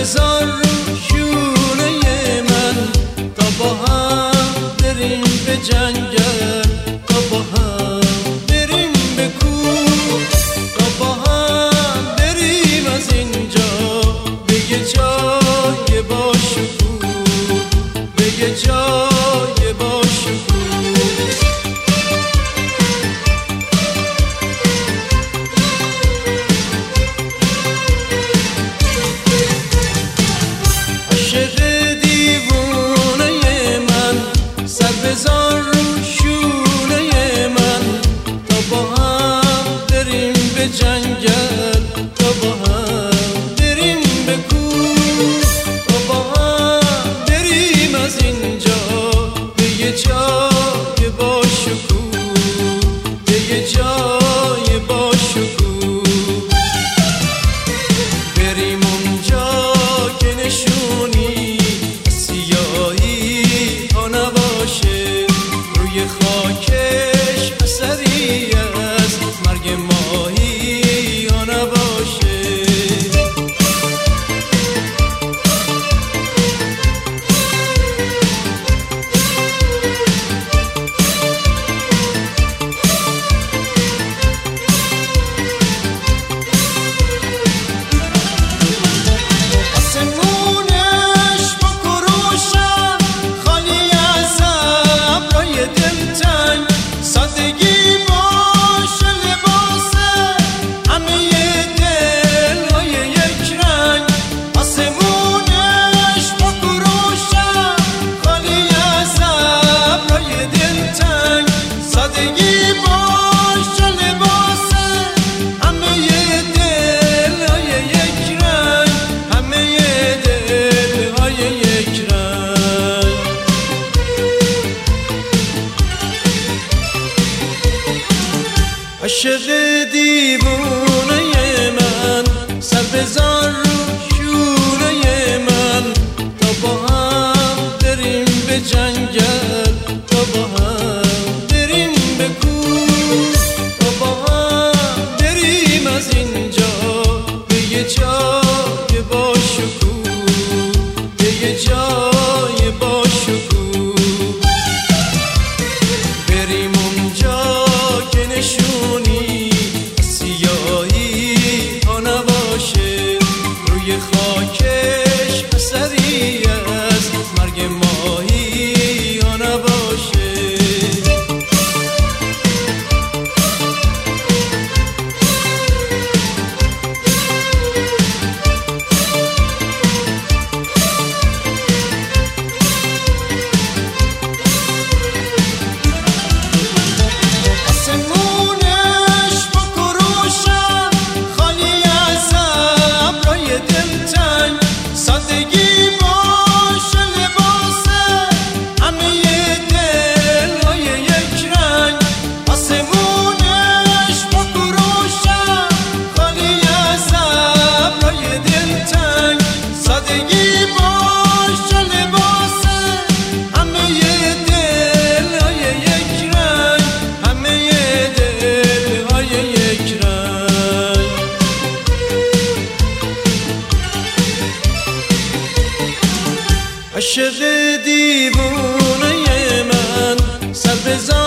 بذار رو شونه من، تا با هم بریم به جنگل، تا با هم بریم به کوه، تا با هم بریم از اینجا به یه جای با شکوه، به یه جای با شکوه. بذار رو شونه من، تا با هم بریم به جنگل، تا با هم بریم به کوه، تا با هم بریم از اینجا به یه جای با شکوه، به یه جای با شکوه. بریم اونجا که نشونی سیاهی ها نباشه، روی خاکش اثری از مرگ ماهی ها نباشه. عاشق دیوونه من، سر بذار رو شونه من، تا با هم بریم به جنگل، تا با هم بریم به کوه، تا با هم بریم از اینجا به یه جای با شکوه، به یه جای با شکوه. بریم اونجا که نشونی سیاهی ها نباشه، روی خاکش اثری از مرگ ماهی ها نباشه. عاشق دیوونه من، سر بذار